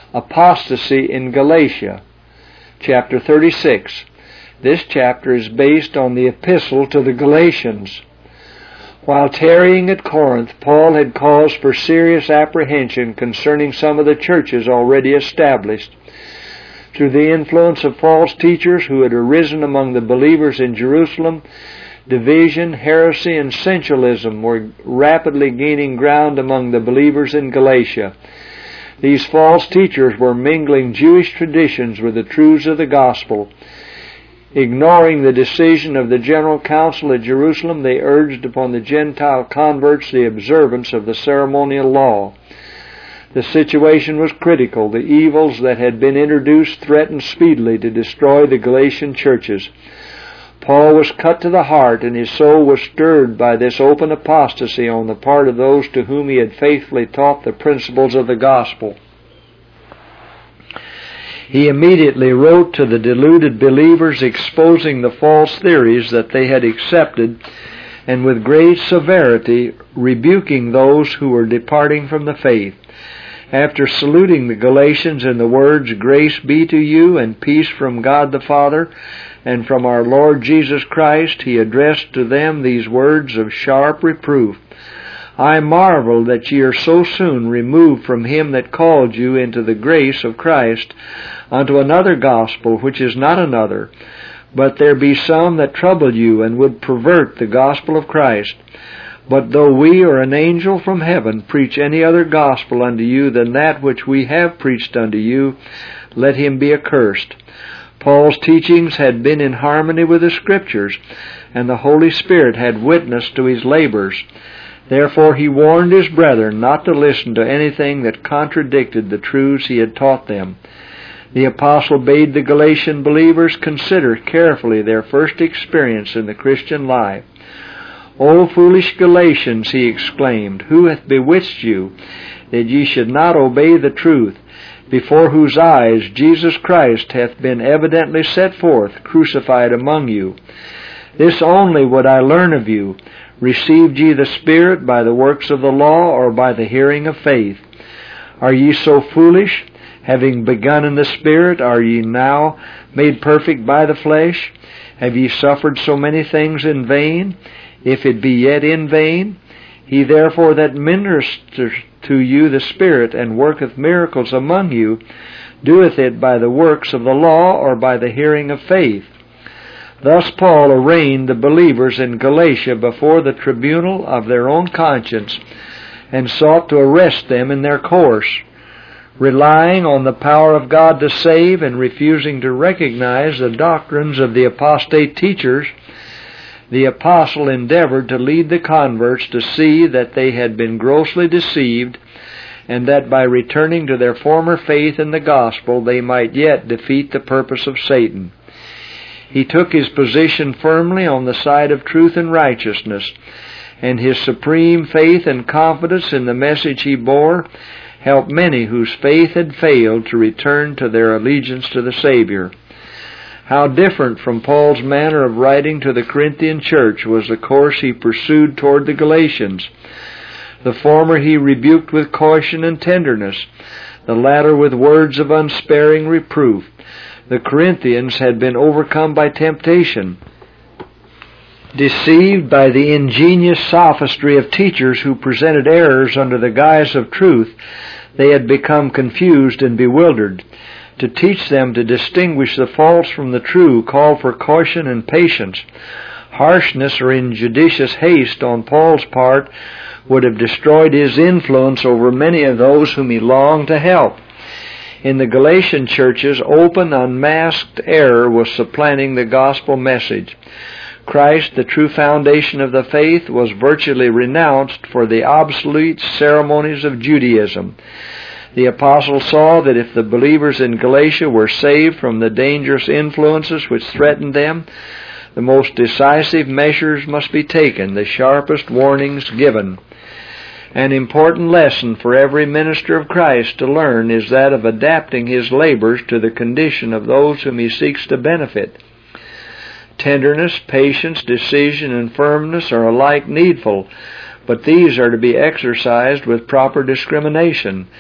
Apostasy in Galatia. Chapter 36. This chapter is based on the epistle to the Galatians. While tarrying at Corinth, Paul had cause for serious apprehension concerning some of the churches already established. Through the influence of false teachers who had arisen among the believers in Jerusalem, division, heresy, and sensualism were rapidly gaining ground among the believers in Galatia. These false teachers were mingling Jewish traditions with the truths of the gospel. Ignoring the decision of the General Council at Jerusalem, they urged upon the Gentile converts the observance of the ceremonial law. The situation was critical. The evils that had been introduced threatened speedily to destroy the Galatian churches. Paul was cut to the heart, and his soul was stirred by this open apostasy on the part of those to whom he had faithfully taught the principles of the gospel. He immediately wrote to the deluded believers, exposing the false theories that they had accepted, and with great severity rebuking those who were departing from the faith. After saluting the Galatians in the words, "Grace be to you and peace from God the Father and from our Lord Jesus Christ," he addressed to them these words of sharp reproof. "I marvel that ye are so soon removed from him that called you into the grace of Christ unto another gospel, which is not another. But there be some that trouble you, and would pervert the gospel of Christ. But though we or an angel from heaven preach any other gospel unto you than that which we have preached unto you, let him be accursed." Paul's teachings had been in harmony with the Scriptures, and the Holy Spirit had witnessed to his labors. Therefore he warned his brethren not to listen to anything that contradicted the truths he had taught them. The apostle bade the Galatian believers consider carefully their first experience in the Christian life. "O foolish Galatians," he exclaimed, "who hath bewitched you, that ye should not obey the truth, before whose eyes Jesus Christ hath been evidently set forth, crucified among you? This only would I learn of you. Received ye the Spirit by the works of the law, or by the hearing of faith? Are ye so foolish? Having begun in the Spirit, are ye now made perfect by the flesh? Have ye suffered so many things in vain, if it be yet in vain? He therefore that ministers to you the Spirit, and worketh miracles among you, doeth it by the works of the law, or by the hearing of faith?" Thus Paul arraigned the believers in Galatia before the tribunal of their own conscience, and sought to arrest them in their course. Relying on the power of God to save, and refusing to recognize the doctrines of the apostate teachers, the apostle endeavored to lead the converts to see that they had been grossly deceived, and that by returning to their former faith in the gospel they might yet defeat the purpose of Satan. He took his position firmly on the side of truth and righteousness, and his supreme faith and confidence in the message he bore helped many whose faith had failed to return to their allegiance to the Savior. How different from Paul's manner of writing to the Corinthian church was the course he pursued toward the Galatians. The former he rebuked with caution and tenderness, the latter with words of unsparing reproof. The Corinthians had been overcome by temptation. Deceived by the ingenious sophistry of teachers who presented errors under the guise of truth, they had become confused and bewildered. To teach them to distinguish the false from the true called for caution and patience. Harshness or injudicious haste on Paul's part would have destroyed his influence over many of those whom he longed to help. In the Galatian churches, open, unmasked error was supplanting the gospel message. Christ, the true foundation of the faith, was virtually renounced for the obsolete ceremonies of Judaism. The apostle saw that if the believers in Galatia were saved from the dangerous influences which threatened them, the most decisive measures must be taken, the sharpest warnings given. An important lesson for every minister of Christ to learn is that of adapting his labors to the condition of those whom he seeks to benefit. Tenderness, patience, decision, and firmness are alike needful, but these are to be exercised with proper discrimination.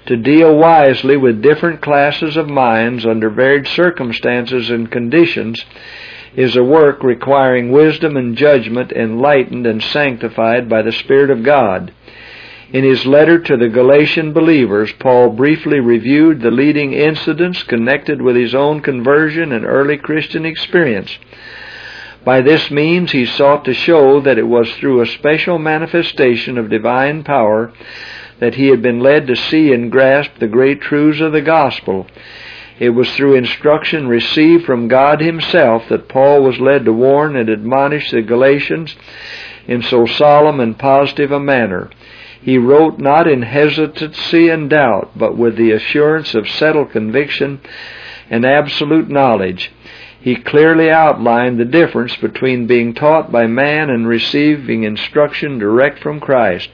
To deal wisely with different classes of minds under varied circumstances and conditions is a work requiring wisdom and judgment enlightened and sanctified by the Spirit of God. In his letter to the Galatian believers, Paul briefly reviewed the leading incidents connected with his own conversion and early Christian experience. By this means he sought to show that it was through a special manifestation of divine power that he had been led to see and grasp the great truths of the gospel. It was through instruction received from God himself that Paul was led to warn and admonish the Galatians in so solemn and positive a manner. He wrote not in hesitancy and doubt, but with the assurance of settled conviction and absolute knowledge. He clearly outlined the difference between being taught by man and receiving instruction direct from Christ.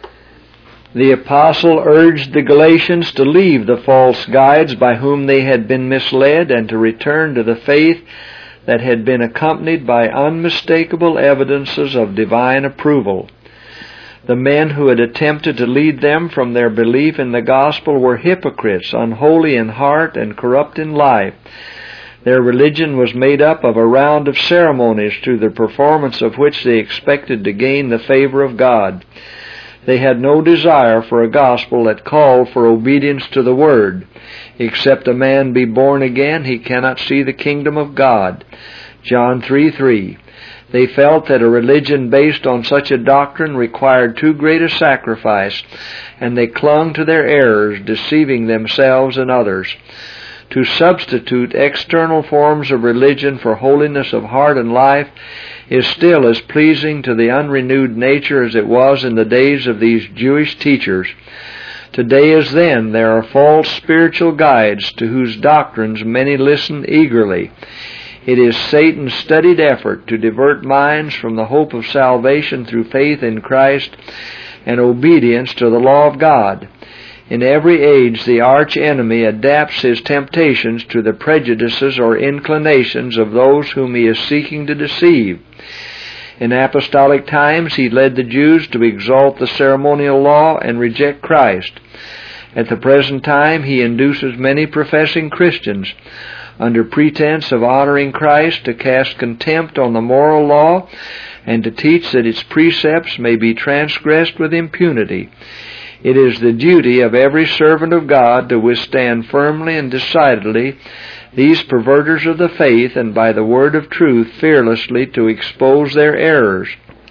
The apostle urged the Galatians to leave the false guides by whom they had been misled and to return to the faith that had been accompanied by unmistakable evidences of divine approval. The men who had attempted to lead them from their belief in the gospel were hypocrites, unholy in heart and corrupt in life. Their religion was made up of a round of ceremonies through the performance of which they expected to gain the favor of God. They had no desire for a gospel that called for obedience to the Word. Except a man be born again, he cannot see the kingdom of God. John 3:3. They felt that a religion based on such a doctrine required too great a sacrifice, and they clung to their errors, deceiving themselves and others. To substitute external forms of religion for holiness of heart and life is still as pleasing to the unrenewed nature as it was in the days of these Jewish teachers. Today as then, there are false spiritual guides to whose doctrines many listen eagerly. It is Satan's studied effort to divert minds from the hope of salvation through faith in Christ and obedience to the law of God. In every age, the arch-enemy adapts his temptations to the prejudices or inclinations of those whom he is seeking to deceive. In apostolic times, he led the Jews to exalt the ceremonial law and reject Christ. At the present time, he induces many professing Christians, under pretense of honoring Christ, to cast contempt on the moral law and to teach that its precepts may be transgressed with impunity. It is the duty of every servant of God to withstand firmly and decidedly these perverters of the faith, and by the word of truth fearlessly to expose their errors.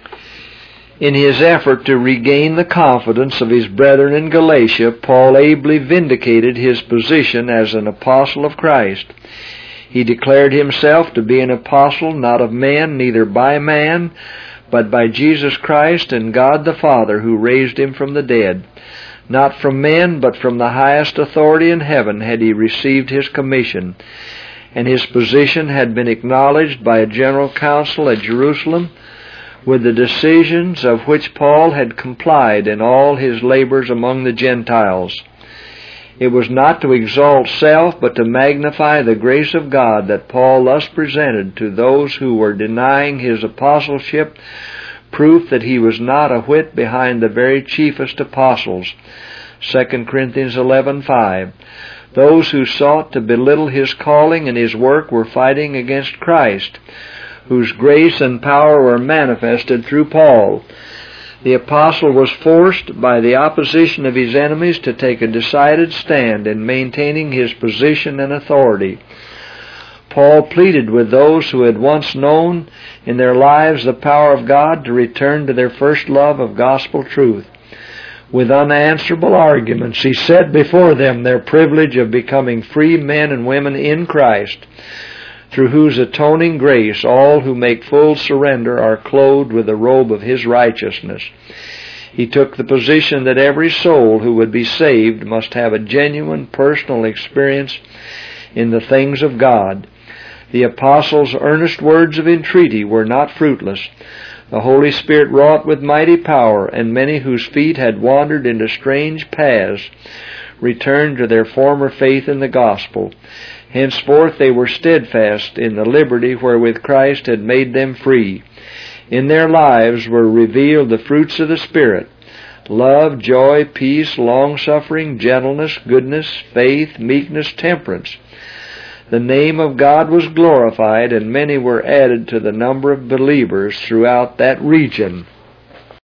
In his effort to regain the confidence of his brethren in Galatia, Paul ably vindicated his position as an apostle of Christ. He declared himself to be an apostle not of men, neither by man, but by Jesus Christ and God the Father, who raised him from the dead. Not from men, but from the highest authority in heaven had he received his commission, and his position had been acknowledged by a general council at Jerusalem, with the decisions of which Paul had complied in all his labors among the Gentiles. It was not to exalt self, but to magnify the grace of God that Paul thus presented to those who were denying his apostleship proof that he was not a whit behind the very chiefest apostles. 2 Corinthians 11:5. Those who sought to belittle his calling and his work were fighting against Christ, whose grace and power were manifested through Paul. The apostle was forced by the opposition of his enemies to take a decided stand in maintaining his position and authority. Paul pleaded with those who had once known in their lives the power of God to return to their first love of gospel truth. With unanswerable arguments, he set before them their privilege of becoming free men and women in Christ, through whose atoning grace all who make full surrender are clothed with the robe of his righteousness. He took the position that every soul who would be saved must have a genuine personal experience in the things of God. The apostles' earnest words of entreaty were not fruitless. The Holy Spirit wrought with mighty power, and many whose feet had wandered into strange paths returned to their former faith in the gospel. Henceforth they were steadfast in the liberty wherewith Christ had made them free. In their lives were revealed the fruits of the Spirit: love, joy, peace, long-suffering, gentleness, goodness, faith, meekness, temperance. The name of God was glorified, and many were added to the number of believers throughout that region.